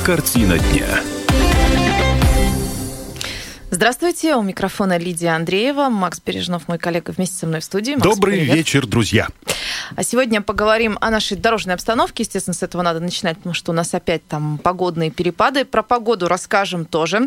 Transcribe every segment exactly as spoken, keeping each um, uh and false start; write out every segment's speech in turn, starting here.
Картина дня. Здравствуйте, у микрофона Лидия Андреева, Макс Бережнов, мой коллега, вместе со мной в студии. Макс, Добрый привет. вечер, друзья. А сегодня поговорим о нашей дорожной обстановке. Естественно, с этого надо начинать, потому что у нас опять там погодные перепады. Про погоду расскажем тоже.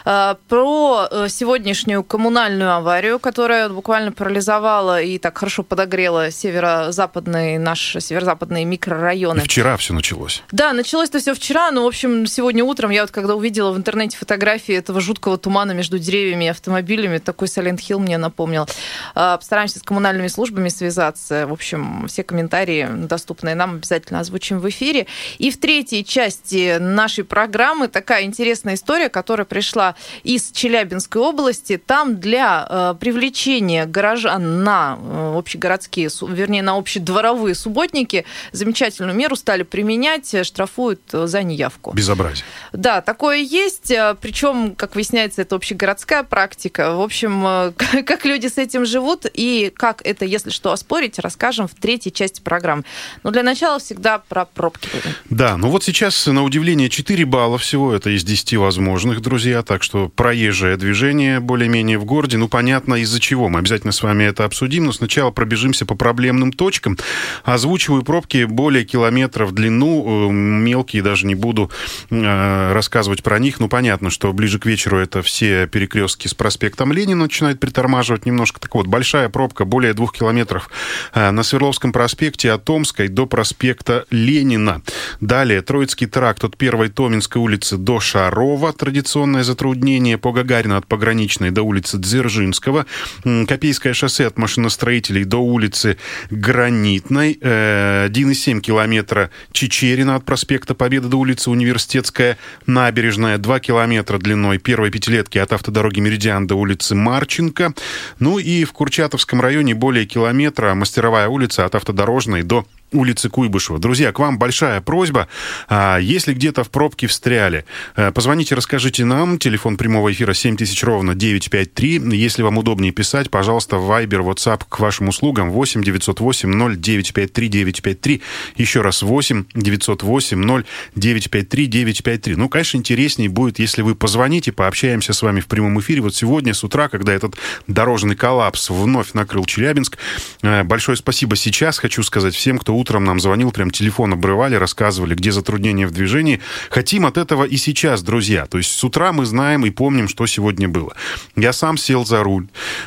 Про сегодняшнюю коммунальную аварию, которая буквально парализовала и так хорошо подогрела северо-западные, наши северо-западные микрорайоны. И вчера все началось. Да, началось-то все вчера, но, в общем, сегодня утром я вот когда увидела в интернете фотографии этого жуткого тумана между деревьями и автомобилями, такой Silent Hill мне напомнил. Постараемся с коммунальными службами связаться. В общем, все комментарии, доступные нам, обязательно озвучим в эфире. И в третьей части нашей программы такая интересная история, которая пришла из Челябинской области. Там для привлечения горожан на общегородские, вернее, на общедворовые субботники замечательную меру стали применять, штрафуют за неявку. Безобразие. Да, такое есть. Причем, как выясняется, это общегородская практика. В общем, как люди с этим живут и как это, если что, оспорить, расскажем в третьей части программы. Но для начала всегда про пробки. Да, ну вот сейчас, на удивление, четыре балла всего. Это из десяти возможных, друзья. Так что проезжее движение более-менее в городе. Ну, понятно, из-за чего. Мы обязательно с вами это обсудим. Но сначала пробежимся по проблемным точкам. Озвучиваю пробки более километра в длину. Мелкие даже не буду рассказывать про них. Ну, понятно, что ближе к вечеру это все перекрестки с проспектом Ленина начинают притормаживать немножко. Так вот, большая пробка, более двух километров на Свердловском проспекте от Томской до проспекта Ленина. Далее, Троицкий тракт от Первой Томинской улицы до Шарова. Традиционное затруднение по Гагарина от Пограничной до улицы Дзержинского. Копейское шоссе от машиностроителей до улицы Гранитной. один и семь километра Чичерина от проспекта Победы до улицы Университетская набережная. два километра длиной первой пятилетки от автодороги Меридиан до улицы Марченко. Ну и в Курчатовском районе более километра Мастеровая улица от автодорожной до улицы Куйбышева. Друзья, к вам большая просьба. Если где-то в пробке встряли, позвоните, расскажите нам. Телефон прямого эфира семь тысяч ровно девятьсот пятьдесят три. Если вам удобнее писать, пожалуйста, в Viber, WhatsApp к вашим услугам восемь девятьсот восемь ноль девятьсот пятьдесят три девятьсот пятьдесят три. Еще раз восемь девятьсот восемь ноль девятьсот пятьдесят три девятьсот пятьдесят три. Ну, конечно, интереснее будет, если вы позвоните, пообщаемся с вами в прямом эфире. Вот сегодня с утра, когда этот дорожный коллапс вновь накрыл Челябинск, большое спасибо сейчас хочу сказать всем, кто утром нам звонил, прям телефон обрывали, рассказывали, где затруднения в движении. Хотим от этого и сейчас, друзья. То есть с утра мы знаем и помним, что сегодня было. Я сам сел за руль,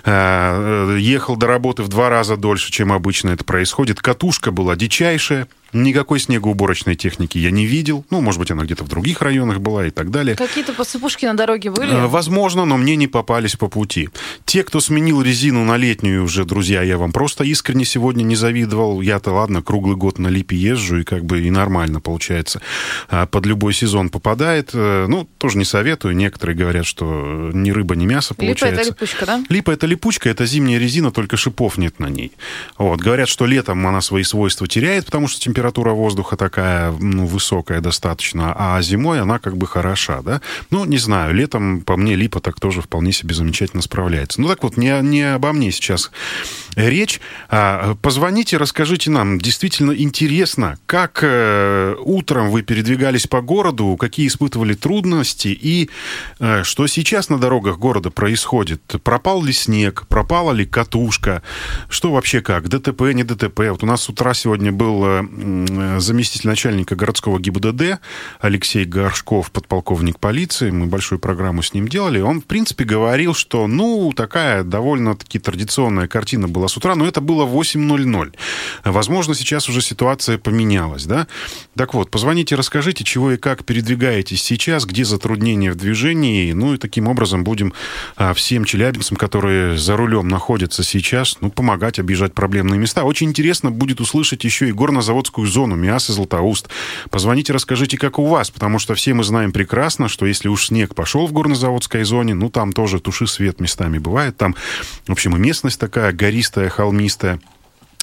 ехал до работы в два раза дольше, чем обычно это происходит. Катушка была дичайшая. Никакой снегоуборочной техники я не видел. Ну, может быть, она где-то в других районах была и так далее. Какие-то посыпушки на дороге были? Возможно, но мне не попались по пути. Те, кто сменил резину на летнюю уже, друзья, я вам просто искренне сегодня не завидовал. Я-то, ладно, круглый год на липе езжу, и как бы и нормально получается. Под любой сезон попадает. Ну, тоже не советую. Некоторые говорят, что ни рыба, ни мясо получается. Липа — это липучка, да? Липа — это липучка, это зимняя резина, только шипов нет на ней. Вот. Говорят, что летом она свои свойства теряет, потому что температура Температура воздуха такая, ну, высокая достаточно, а зимой она как бы хороша, да? Ну, не знаю, летом, по мне, липа так тоже вполне себе замечательно справляется. Ну, так вот, не, не обо мне сейчас речь. Позвоните, расскажите нам. Действительно интересно, как утром вы передвигались по городу, какие испытывали трудности и что сейчас на дорогах города происходит. Пропал ли снег, пропала ли катушка, что вообще как, ДТП, не ДТП. Вот у нас с утра сегодня был заместитель начальника городского ГИБДД Алексей Горшков, подполковник полиции. Мы большую программу с ним делали. Он, в принципе, говорил, что, ну, такая довольно-таки традиционная картина была с утра, но это было восемь ноль ноль. Возможно, сейчас уже ситуация поменялась, да? Так вот, позвоните, расскажите, чего и как передвигаетесь сейчас, где затруднения в движении. Ну, и таким образом будем всем челябинцам, которые за рулем находятся сейчас, ну, помогать объезжать проблемные места. Очень интересно будет услышать еще и горнозаводскую зону, Миас и Златоуст. Позвоните, расскажите, как у вас, потому что все мы знаем прекрасно, что если уж снег пошел в горнозаводской зоне, ну, там тоже туши свет местами бывает. Там, в общем, и местность такая гористая, холмистая.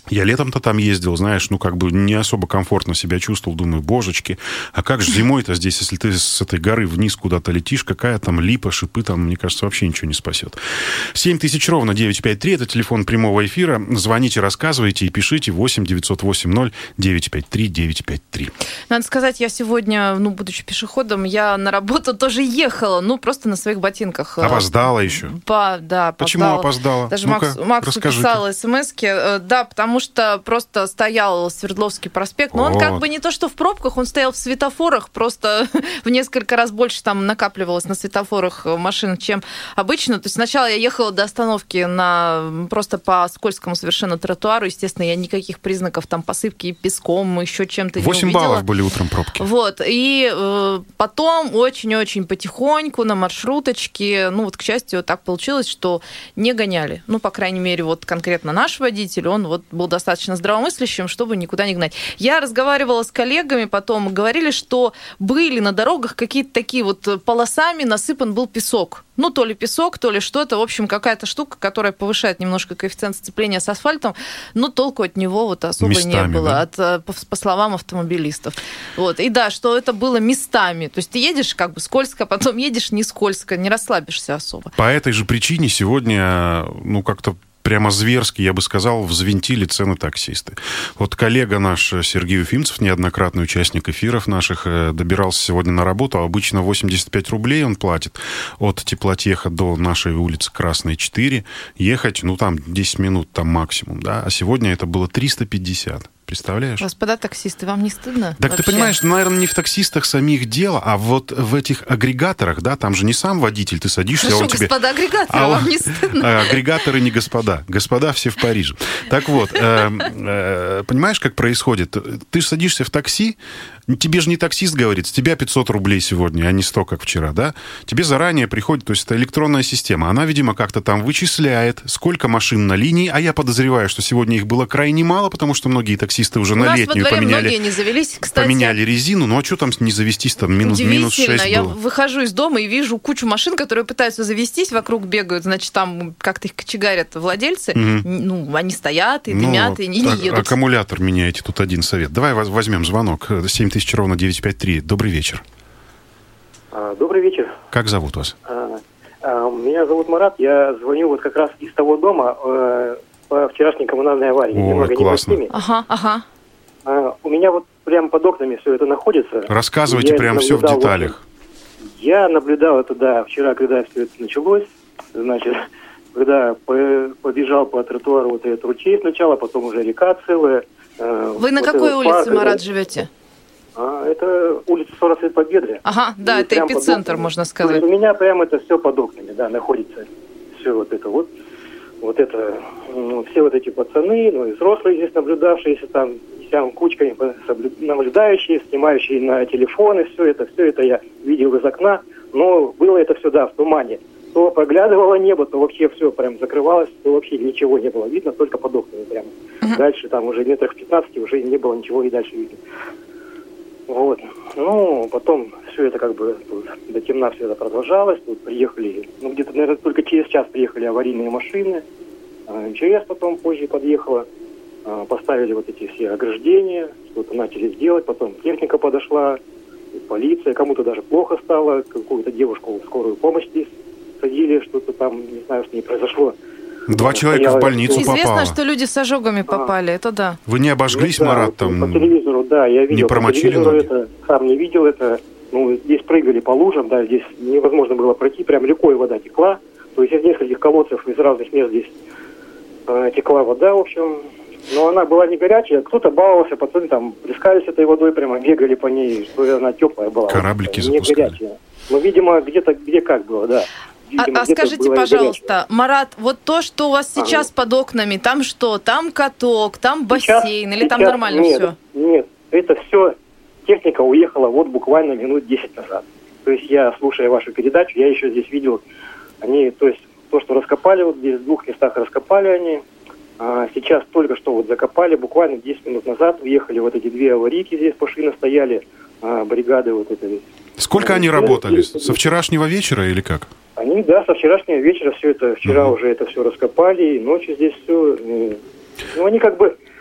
Я летом-то там ездил, знаешь, ну, как бы не особо комфортно себя чувствовал. Думаю, божечки, а как же зимой-то здесь, если ты с этой горы вниз куда-то летишь, какая там липа, шипы, там, мне кажется, вообще ничего не спасет. семь тысяч ровно девятьсот пятьдесят три, это телефон прямого эфира. Звоните, рассказывайте и пишите восемь девятьсот восемьдесят девятьсот пятьдесят три девятьсот пятьдесят три. Надо сказать, я сегодня, ну, будучи пешеходом, я на работу тоже ехала, ну, просто на своих ботинках. Опоздала еще? По, да, Почему опоздала? Даже Макс, Максу писала смс-ки. Да, потому что просто стоял Свердловский проспект, но вот. Он как бы не то, что в пробках, он стоял в светофорах, просто в несколько раз больше там накапливалось на светофорах машин, чем обычно. То есть сначала я ехала до остановки на просто по скользкому совершенно тротуару, естественно, я никаких признаков там посыпки песком, еще чем-то не увидела. восемь баллов были утром пробки. Вот, и э, потом очень-очень потихоньку на маршруточке, ну вот, к счастью, так получилось, что не гоняли. Ну, по крайней мере, вот конкретно наш водитель, он вот был достаточно здравомыслящим, чтобы никуда не гнать. Я разговаривала с коллегами, потом говорили, что были на дорогах какие-то такие вот полосами насыпан был песок. Ну, то ли песок, то ли что-то. В общем, какая-то штука, которая повышает немножко коэффициент сцепления с асфальтом, но толку от него вот особо местами, не было, да? от, по, по словам автомобилистов. Вот. И да, что это было местами. То есть ты едешь как бы скользко, потом едешь не скользко, не расслабишься особо. По этой же причине сегодня, ну, как-то прямо зверски, я бы сказал, взвинтили цены таксисты. Вот коллега наш Сергей Уфимцев, неоднократный участник эфиров наших, добирался сегодня на работу. Обычно восемьдесят пять рублей он платит от Теплотеха до нашей улицы Красной четыре. Ехать, ну, там десять минут там максимум, да. А сегодня это было триста пятьдесят. Представляешь? Господа таксисты, вам не стыдно? Так вообще? Ты понимаешь, наверное, не в таксистах самих дело, а вот в этих агрегаторах, да, там же не сам водитель, ты садишься, Хорошо, а он тебе... господа агрегаторы, а вам не стыдно? Агрегаторы не господа. Господа все в Париже. Так вот, понимаешь, как происходит? Ты садишься в такси, тебе же не таксист говорит, с тебя пятьсот рублей сегодня, а не сто, как вчера, да? Тебе заранее приходит, то есть это электронная система. Она, видимо, как-то там вычисляет, сколько машин на линии, а я подозреваю, что сегодня их было крайне мало, потому что многие таксисты уже на летнюю поменяли, не завелись, кстати. поменяли резину. Ну, а что там не завестись? Там минус, минус шесть я было. Выхожу из дома и вижу кучу машин, которые пытаются завестись, вокруг бегают, значит, там как-то их кочегарят владельцы. Угу. Ну, они стоят и дымят, ну, и не, не едут. Аккумулятор меняйте, тут один совет. Давай возьмем звонок. семь тысяч ровно девятьсот пятьдесят три. Добрый вечер. Добрый вечер. Как зовут вас? Меня зовут Марат. Я звоню вот как раз из того дома по вчерашней коммунальной аварии. О, немного классно. Не ага, ага. А, у меня вот прямо под окнами все это находится. Рассказывайте прям все в деталях. Вот, я наблюдал это, да, вчера, когда все это началось. Значит, когда побежал по тротуару вот этот ручей сначала, потом уже река целая. Вы вот на какой улице, парк, Марат, живете? А, это улица сорок лет Победы. Ага, да, это эпицентр, можно сказать. У меня прямо это все под окнами, да, находится. Все вот это вот. Вот это, ну, все вот эти пацаны, ну, и взрослые здесь наблюдавшиеся там, там кучками наблюдающие, снимающие на телефоны, все это, все это я видел из окна, но было это все, да, в тумане. То проглядывало небо, то вообще все прям закрывалось, то вообще ничего не было видно, только под окнами прямо. Uh-huh. Дальше там уже метрах пятнадцати уже не было ничего и дальше видно. Вот. Ну, потом все это как бы тут, до темна все это продолжалось. Тут приехали, ну, где-то, наверное, только через час приехали аварийные машины. эм че эс потом позже подъехала. Поставили вот эти все ограждения, что-то начали делать. Потом техника подошла, полиция. Кому-то даже плохо стало. Какую-то девушку в скорую помощь здесь садили. Что-то там, не знаю, что не произошло. Два человека в больницу попало. Известно, что люди с ожогами попали, а. это да. Вы не обожглись, ну, да, Марат, там? По телевизору, да, я видел. Не промочили ноги? Это, сам не видел это. Ну, здесь прыгали по лужам, да, здесь невозможно было пройти, прям рекой вода текла. То есть из нескольких колодцев, из разных мест здесь э, текла вода, в общем. Но она была не горячая, кто-то баловался, пацаны там плескались этой водой, прямо бегали по ней, что она теплая была. Кораблики вот, запускали. Не горячая. Ну, видимо, где-то, где как было, да. Видимо, а, а скажите, пожалуйста, Марат, вот то, что у вас сейчас ага. под окнами, там что? Там каток, там бассейн, сейчас, или сейчас там нормально нет, все? Нет, это все, техника уехала вот буквально минут десять назад. То есть я, слушая вашу передачу, я еще здесь видел, они, то есть то, что раскопали, вот здесь в двух местах раскопали они, а сейчас только что вот закопали, буквально десять минут назад уехали вот эти две аварийки, здесь машины стояли, а, бригады вот это. Сколько а, они работали? Со вчерашнего вечера или как? Они, да, со вчерашнего вечера все это, вчера uh-huh. уже это все раскопали, и ночью здесь все. Ну, они как бы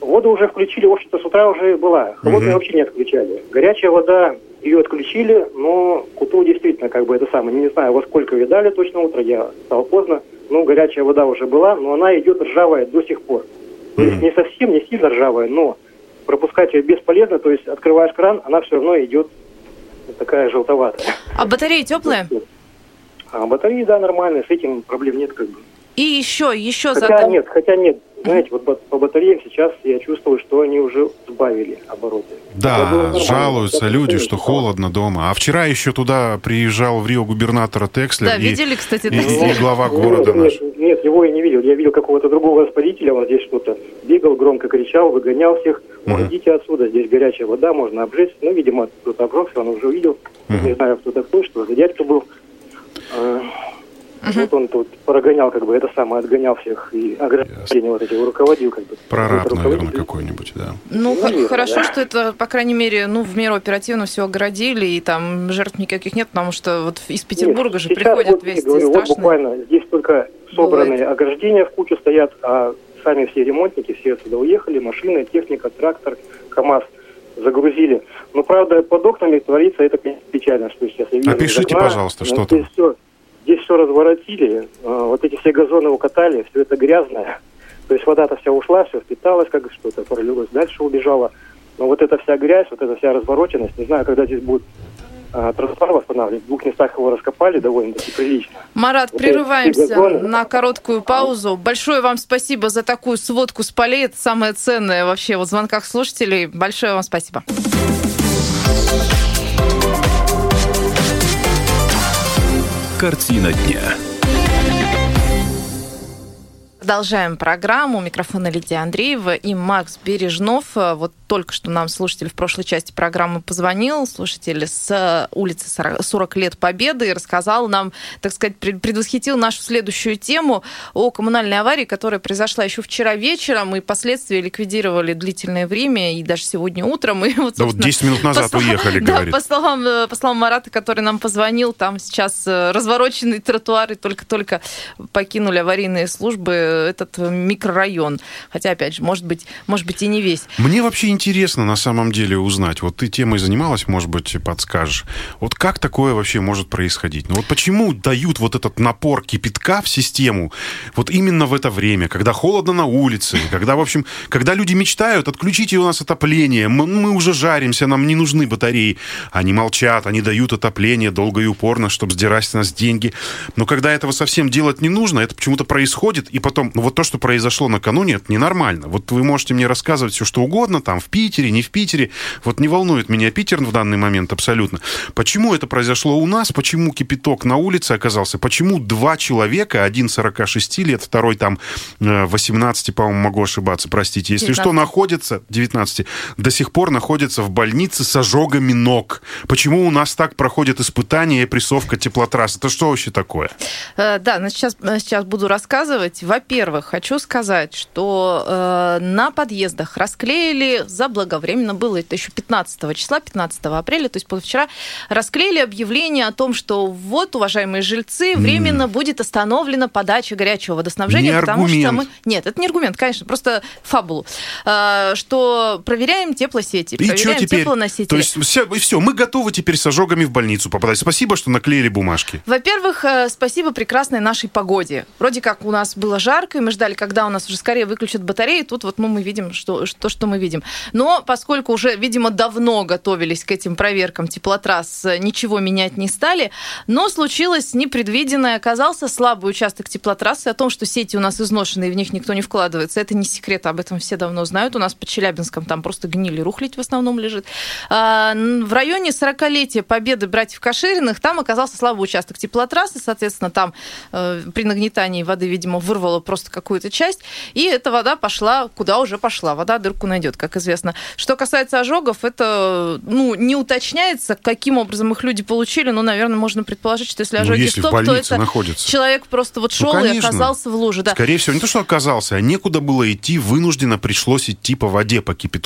воду уже включили, в общем-то, с утра уже была. Холодную угу. вообще не отключали. Горячая вода, ее отключили, но к утру действительно, как бы это самое, не знаю, во сколько ее дали точно утро, я стал поздно, но горячая вода уже была, но она идет ржавая до сих пор. То есть не совсем, не сильно ржавая, но пропускать ее бесполезно, то есть открываешь кран, она все равно идет такая желтоватая. А батареи теплые? А батареи, да, нормальные, с этим проблем нет как бы. И еще, еще... Хотя зато... нет, хотя нет. Знаете, вот по батареям сейчас я чувствую, что они уже сбавили обороты. Да, жалуются люди, что холодно дома. А вчера еще туда приезжал в Рио губернатора Текслер. Да, и, видели, кстати, и, и глава города нет, наш. Нет, нет, его я не видел. Я видел какого-то другого распорядителя, он здесь что-то бегал, громко кричал, выгонял всех. Uh-huh. Идите отсюда, здесь горячая вода, можно обжечь. Ну, видимо, кто-то обжегся, он уже увидел. Uh-huh. Не знаю, кто такой, что за дядька был. Uh-huh. Вот он тут прогонял, как бы, это самое, отгонял всех и ограждение вот эти руководил, как бы. Прораб, наверное, какой-нибудь, да. Ну, ну хорошо, да. Что это, по крайней мере, ну, в меру оперативно все оградили, и там жертв никаких нет, потому что вот из Петербурга нет, же приходят вот, вести говорю, страшные. Вот буквально здесь только собранные бывает. Ограждения в кучу стоят, а сами все ремонтники, все отсюда уехали, машины, техника, трактор, КАМАЗ загрузили. Но, правда, под окнами творится это печально, что сейчас я вижу. Опишите, пожалуйста, что здесь там. Все, здесь все разворотили, вот эти все газоны укатали, все это грязное. То есть вода-то вся ушла, все впиталось, как что-то пролилось, дальше убежало. Но вот эта вся грязь, вот эта вся развороченность, не знаю, когда здесь будет а, тротуар восстанавливать. В двух местах его раскопали довольно-таки прилично. Марат, вот прерываемся на короткую паузу. Большое вам спасибо за такую сводку с полей. Это самое ценное вообще вот в звонках слушателей. Большое вам спасибо. Картина дня. Продолжаем программу. У микрофона Лидия Андреева и Макс Бережнов. Вот только что нам слушатель в прошлой части программы позвонил, слушатель с улицы сорок лет Победы, и рассказал нам, так сказать, предвосхитил нашу следующую тему о коммунальной аварии, которая произошла еще вчера вечером, и последствия ликвидировали длительное время, и даже сегодня утром. И вот, да вот десять минут назад по уехали, да, говорит. По словам, по словам Марата, который нам позвонил, там сейчас развороченный тротуар, и только-только покинули аварийные службы этот микрорайон. Хотя, опять же, может быть, может быть и не весь. Мне вообще интересно на самом деле узнать. Вот ты темой занималась, может быть, подскажешь. Вот как такое вообще может происходить? Ну вот почему дают вот этот напор кипятка в систему вот именно в это время, когда холодно на улице, когда, в общем, когда люди мечтают, отключите у нас отопление, мы, мы уже жаримся, нам не нужны батареи. Они молчат, они дают отопление долго и упорно, чтобы сдирать с нас деньги. Но когда этого совсем делать не нужно, это почему-то происходит, и потом, ну вот то, что произошло накануне, это ненормально. Вот вы можете мне рассказывать все, что угодно, там, в Питере, не в Питере. Вот не волнует меня Питер в данный момент абсолютно. Почему это произошло у нас? Почему кипяток на улице оказался? Почему два человека, один сорока шести лет, второй там восемнадцати, по-моему, могу ошибаться, простите, если девятнадцать. Что, находится, девятнадцати, до сих пор находится в больнице с ожогами ног? Почему у нас так проходит испытание и прессовка теплотрасс? Это что вообще такое? Да, ну сейчас, сейчас буду рассказывать. Во-первых, хочу сказать, что э, на подъездах расклеили заблаговременно, было это еще пятнадцатого числа, пятнадцатого апреля, то есть позавчера, расклеили объявление о том, что вот, уважаемые жильцы, временно mm. будет остановлена подача горячего водоснабжения, не потому аргумент. что мы... Нет, это не аргумент, конечно, просто фабулу. Э, что проверяем теплосети, и проверяем теплоносители. То есть все, все, мы готовы теперь с ожогами в больницу попадать. Спасибо, что наклеили бумажки. Во-первых, э, спасибо прекрасной нашей погоде. Вроде как у нас было жарко, и мы ждали, когда у нас уже скорее выключат батареи. Тут вот ну, мы видим, что, что, что мы видим. Но поскольку уже, видимо, давно готовились к этим проверкам теплотрасс, ничего менять не стали. Но случилось непредвиденное. Оказался слабый участок теплотрассы. О том, что сети у нас изношенные, в них никто не вкладывается, это не секрет. Об этом все давно знают. У нас под Челябинском там просто гнили, рухлядь в основном лежит. А, в районе сорокалетия Победы братьев Кашириных там оказался слабый участок теплотрассы. Соответственно, там э, при нагнетании воды, видимо, вырвало просто какую-то часть, и эта вода пошла, куда уже пошла. Вода дырку найдет, как известно. Что касается ожогов, это ну, не уточняется, каким образом их люди получили, но, наверное, можно предположить, что если ожоги ну, если стоп, то это находится. Человек просто вот шел ну, и оказался в луже. Да. Скорее всего, не то, что оказался, а некуда было идти, вынужденно пришлось идти по воде, по кипятку.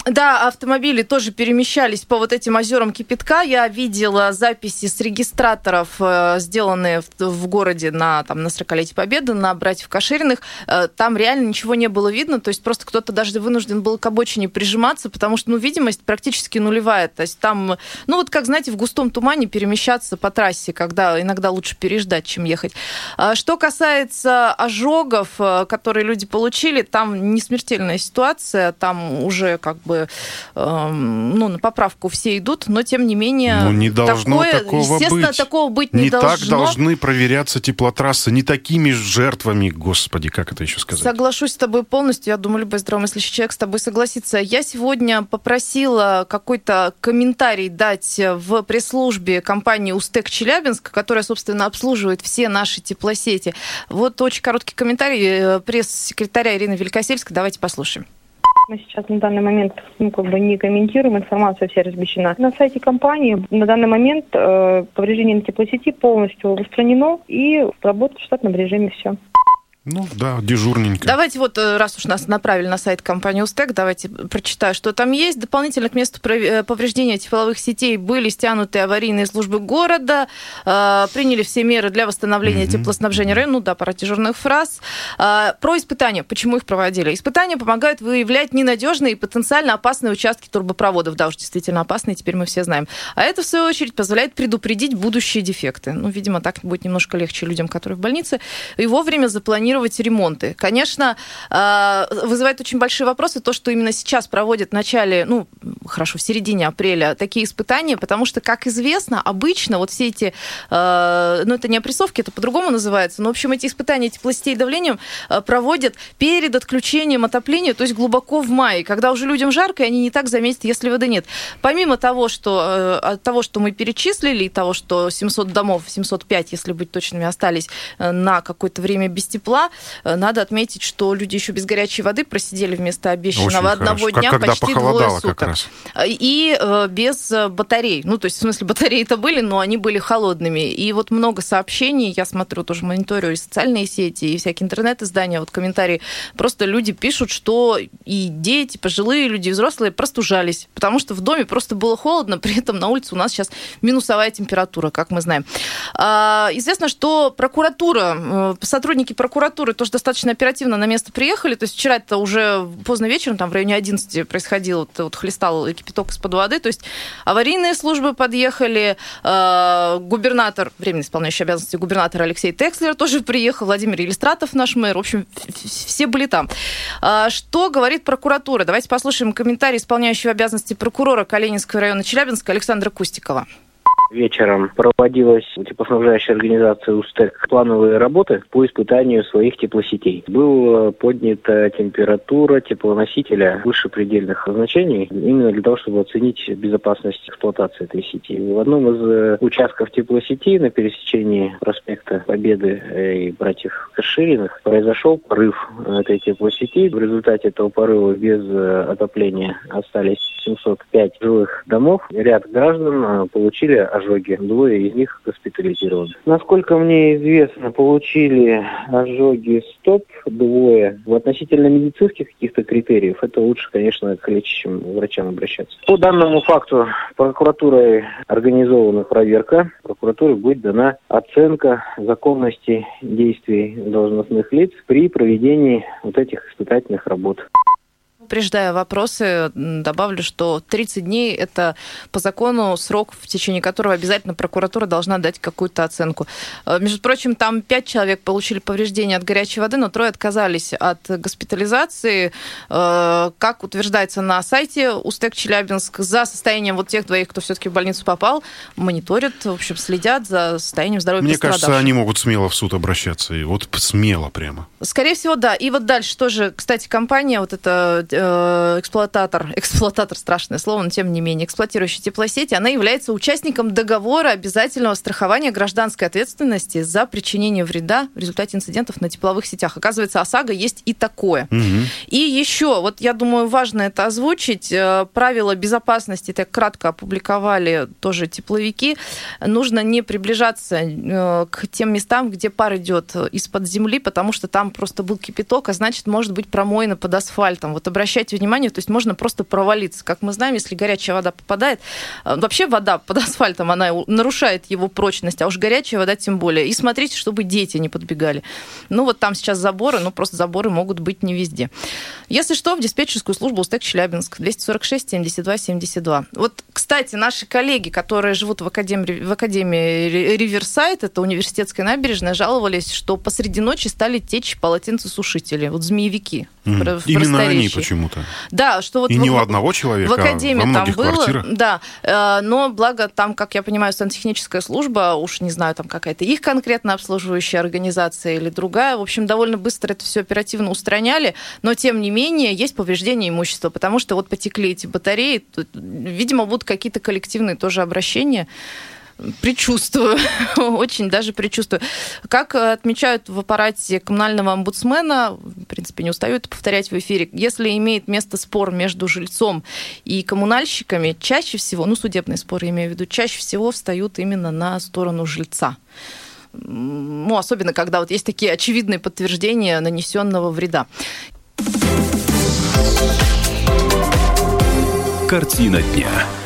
Да, автомобили тоже перемещались по вот этим озерам кипятка. Я видела записи с регистраторов, сделанные в, в городе на, там, на сорокалетие Победы, на братьев Кашириных. Там реально ничего не было видно, то есть просто кто-то даже вынужден был к обочине прижиматься, потому что, ну, видимость практически нулевая. То есть там, ну, вот как, знаете, в густом тумане перемещаться по трассе, когда иногда лучше переждать, чем ехать. Что касается ожогов, которые люди получили, там не смертельная ситуация, там уже как бы ну, на поправку все идут, но тем не менее... Ну, не должно такое, такого естественно, быть. такого быть не, не должно. Не так должны проверяться теплотрассы, не такими жертвами, господи, как это еще сказать? Соглашусь с тобой полностью, я думаю, любой здравомыслящий человек с тобой согласится. Я сегодня попросила какой-то комментарий дать в пресс-службе компании «Устек Челябинск», которая, собственно, обслуживает все наши теплосети. Вот очень короткий комментарий пресс-секретаря Ирины Великосельской. Давайте послушаем. Мы сейчас на данный момент ну, как бы не комментируем, информация вся размещена. На сайте компании на данный момент э, повреждение на теплосети полностью устранено и работает в штатном режиме все. Ну да, дежурненько. Давайте вот, раз уж нас направили на сайт компании «Устек», давайте прочитаю, что там есть. Дополнительно к месту повреждения тепловых сетей были стянуты аварийные службы города, э, приняли все меры для восстановления mm-hmm. теплоснабжения района. Ну да, пара дежурных фраз. Э, про испытания. Почему их проводили? Испытания помогают выявлять ненадежные и потенциально опасные участки трубопроводов. Да уж, действительно опасные, теперь мы все знаем. А это, в свою очередь, позволяет предупредить будущие дефекты. Ну, видимо, так будет немножко легче людям, которые в больнице, и вовремя запланировать ремонты. Конечно, вызывает очень большие вопросы то, что именно сейчас проводят в начале, ну, хорошо, в середине апреля такие испытания, потому что, как известно, обычно вот все эти, ну, это не опрессовки, это по-другому называется, но, в общем, эти испытания теплосетей и давлением проводят перед отключением отопления, то есть глубоко в мае, когда уже людям жарко, и они не так заметят, если воды нет. Помимо того, что, от того, что мы перечислили, и того, что семьсот домов, семьсот пять, если быть точными, остались на какое-то время без тепла, надо отметить, что люди еще без горячей воды просидели вместо обещанного одного дня как, почти двое суток. Как раз. И э, без батарей. Ну, то есть, в смысле, батареи-то были, но они были холодными. И вот много сообщений, я смотрю, тоже мониторю и социальные сети, и всякие интернет-издания, вот комментарии. Просто люди пишут, что и дети, пожилые люди, и взрослые простужались, потому что в доме просто было холодно, при этом на улице у нас сейчас минусовая температура, как мы знаем. А, известно, что прокуратура, сотрудники прокуратуры тоже достаточно оперативно на место приехали. То есть вчера это уже поздно вечером, там в районе одиннадцати происходило, вот, вот хлестал кипяток из-под воды. То есть аварийные службы подъехали, э, губернатор, временно исполняющий обязанности губернатора Алексей Текслер тоже приехал, Владимир Елистратов, наш мэр. В общем, все были там. А, что говорит прокуратура? Давайте послушаем комментарий исполняющего обязанности прокурора Калининского района Челябинска Александра Кустикова. Вечером проводилась у теплоснабжающей организации «Устек» плановые работы по испытанию своих теплосетей. Была поднята температура теплоносителя выше предельных значений, именно для того, чтобы оценить безопасность эксплуатации этой сети. В одном из участков теплосети на пересечении проспекта Победы и братьев Кашириных произошел порыв этой теплосети. В результате этого порыва без отопления остались семьсот пять жилых домов. Ряд граждан получили ожоги. Двое из них госпитализированы. Насколько мне известно, получили ожоги стоп двое. В относительно медицинских каких-то критериев это лучше, конечно, к лечащим врачам обращаться. По данному факту прокуратурой организована проверка. Прокуратуре будет дана оценка законности действий должностных лиц при проведении вот этих испытательных работ. Упреждая вопросы, добавлю, что тридцать дней – это по закону срок, в течение которого обязательно прокуратура должна дать какую-то оценку. Между прочим, там пять человек получили повреждения от горячей воды, но трое отказались от госпитализации. Как утверждается на сайте Устек Челябинск, за состоянием вот тех двоих, кто все-таки в больницу попал, мониторят, в общем, следят за состоянием здоровья пострадавших. Мне кажется, они могут смело в суд обращаться. И вот смело прямо. Скорее всего, да. И вот дальше тоже, кстати, компания, вот эта эксплуататор, эксплуататор страшное слово, но тем не менее, эксплуатирующая теплосети, она является участником договора обязательного страхования гражданской ответственности за причинение вреда в результате инцидентов на тепловых сетях. Оказывается, ОСАГО есть и такое. Угу. И еще, вот я думаю, важно это озвучить, правила безопасности, так кратко опубликовали тоже тепловики, нужно не приближаться к тем местам, где пар идет из-под земли, потому что там просто был кипяток, а значит, может быть промоина под асфальтом. Вот обратите обращайте внимание, то есть можно просто провалиться. Как мы знаем, если горячая вода попадает, вообще вода под асфальтом, она нарушает его прочность, а уж горячая вода тем более. И смотрите, чтобы дети не подбегали. Ну вот там сейчас заборы, ну просто заборы могут быть не везде. Если что, в диспетчерскую службу УСТЭК Челябинск, двести сорок шесть семьдесят два семьдесят два. Вот, кстати, наши коллеги, которые живут в академии, в академии Риверсайд, это университетская набережная, жаловались, что посреди ночи стали течь полотенцесушители, вот змеевики. Mm. В Именно они почему-то. Да, что вот и в, не у одного человека, в академии а во многих там было, квартирах. Да, но благо там, как я понимаю, сантехническая служба, уж не знаю, там какая-то их конкретно обслуживающая организация или другая, в общем, довольно быстро это все оперативно устраняли, но тем не менее есть повреждение имущества, потому что вот потекли эти батареи, тут, видимо, будут какие-то коллективные тоже обращения. Предчувствую, очень даже предчувствую. Как отмечают в аппарате коммунального омбудсмена, в принципе, не устаю это повторять в эфире, если имеет место спор между жильцом и коммунальщиками, чаще всего, ну, судебные споры, имею в виду, чаще всего встают именно на сторону жильца. Ну, особенно, когда вот есть такие очевидные подтверждения нанесенного вреда. Картина дня.